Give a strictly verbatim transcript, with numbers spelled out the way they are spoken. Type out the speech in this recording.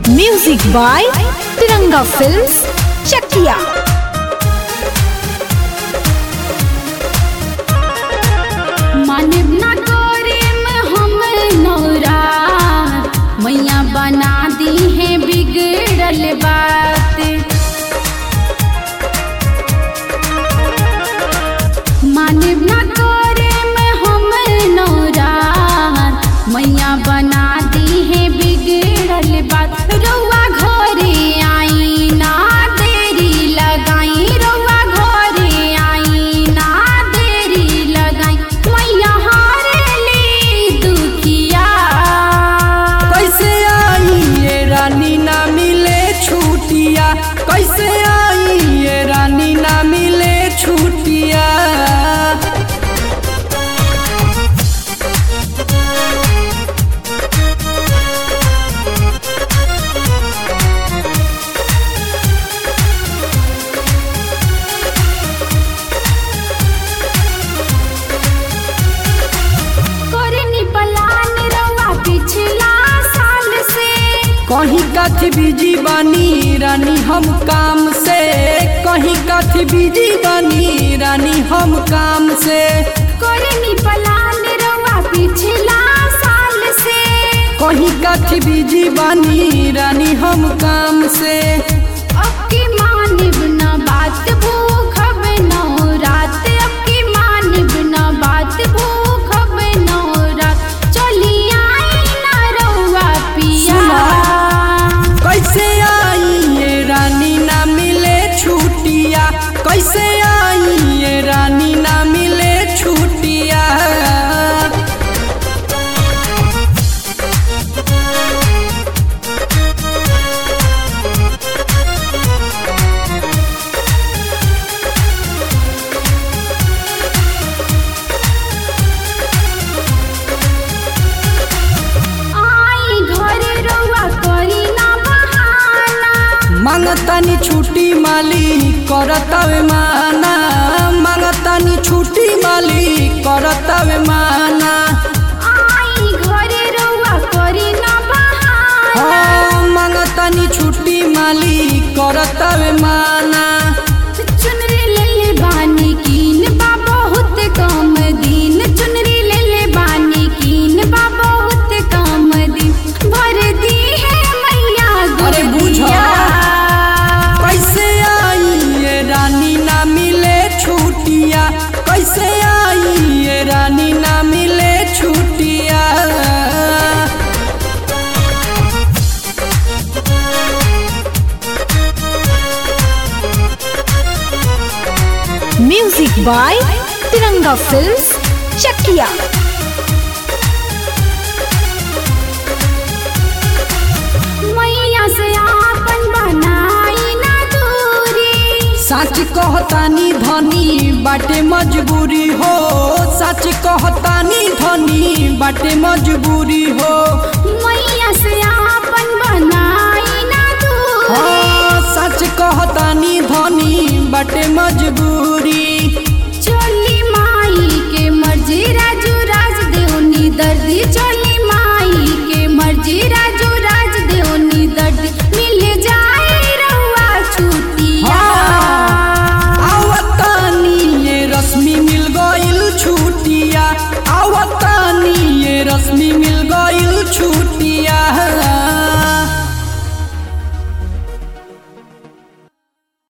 Music by Tiranga Films, Chakia. मानिब ना करे में हम नौरा मैया बना दी है बिगड़ल बात। मानिब ना करे में हम नौरा मैया बना दी है बिगड़ल बात। रउआ घरे आई ना देरी लगाई, रउआ घरे आई ना देरी लगाई, मैया हारेली दुखिया। कैसे आई ये रानी ना मिले छुटिया, कैसे आई ये रानी ना मिले छुटिया। कहीं कथी बिजी बानी रानी हम काम से, कहीं कथी बिजी बानी रानी हम काम से। करनी पलान रवा पिछला साल से, कहीं कथी बिजी बानी रानी हम काम से। अब की मानिब ना बात भूखब नौ रात, अब की मानिब ना बात भूखब नौ रात। चली आई ना रवा पिया। कैसे आई ये रानी ना मिले छुटिया, कैसे आई ये रानी ना मिले छुटिया। आई घरे रवा करी ना बहाना, मांगतानी छुट्टी माली करतावे माना, मांगतानी छुट्टी माली करतावे माना। आई घरे रवा करी ना बहाना, हाँ मांगतानी छुट्टी माली करतावे माना। चुनरी ले ले बानी कीन बा बहुत कम दिन, चुनरी ले ले बानी कीन बा बहुत कम दिन। भर दी है मैया अरे बुझा। गुड़िया। कैसे आई ये रानी ना मिले छुटिया, कैसे आई ये रानी ना मिले छुटिया। Music by Tiranga Films, Chakia. मैया से आपन बनाई ना दूरी, सच कहतानी धनी बाटे मजबूरी हो, सच कहतानी धनी बाटे मजबूरी हो। मैया से आपन बनाई ना दूरी। हाँ सच कहतानी धनी बाटे मजबूरी